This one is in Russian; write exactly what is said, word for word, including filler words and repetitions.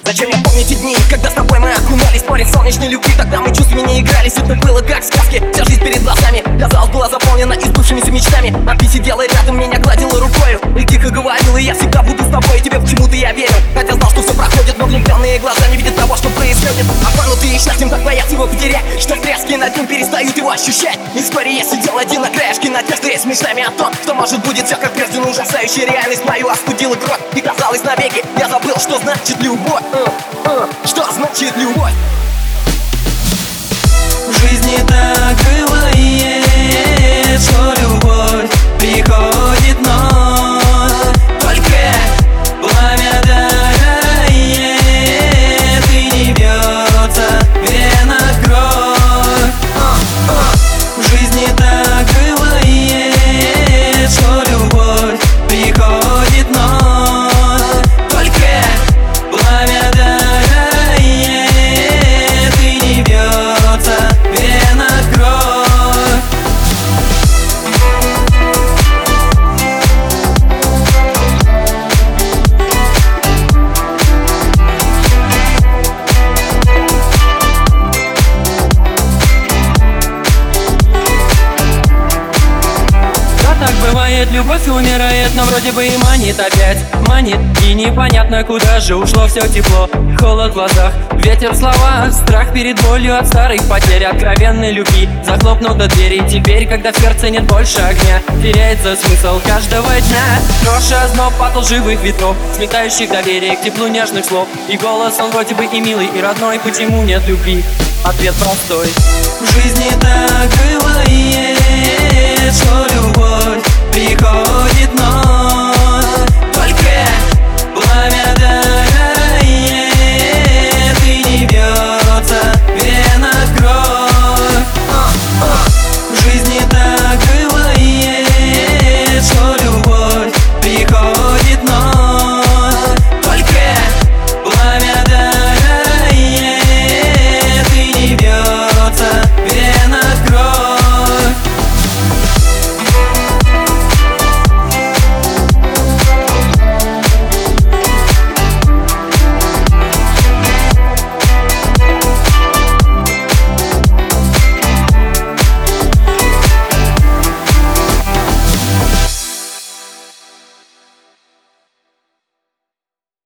Зачем я помню те дни, когда с тобой мы окунались в море солнечной любви? Тогда мы чувствами не игрались, это было как в сказке. Вся жизнь перед глазами, казалось, была заполнена избывшимися мечтами. А ты сидела рядом, меня гладила рукою и тихо говорила: я всегда буду с тобой. Тебе почему-то я верил, хотя знал, что все проходит, но влюбленные глаза не видят того, что происходит. Обманутые счастьем, так боятся его потерять, что тряски над ним перестают его ощущать. И вскоре я сидел один на краешке надежды с мечтами о том, что может будет все как прежде, но ужасающая реальность мою остудила кровь. И казалось навеки я забыл, что значит любовь. uh, uh, Что значит любовь? В жизни так бывает, что любовь приходит вновь. Только пламя догорает и не бьется в венах кровь. В жизни так бывает, что любовь приходит вновь. Только пламя догорает и не бьется в венах кровь. Да, так бывает, любовь умирает, но вроде бы и манит опять. Манит, и непонятно, куда же ушло все тепло. Холод в глазах, ветер в словах, страх перед болью от старых потерь, откровенной любви. Захлопнул до двери, теперь, когда в сердце нет больше огня, теряется смысл каждого дня. Дрожь, озноб от лживых ветров, сметающих доверие к теплу нежных слов. И голос, он вроде бы и милый, и родной, почему нет любви? Ответ простой. В жизни так бывает, что любовь приходит вновь.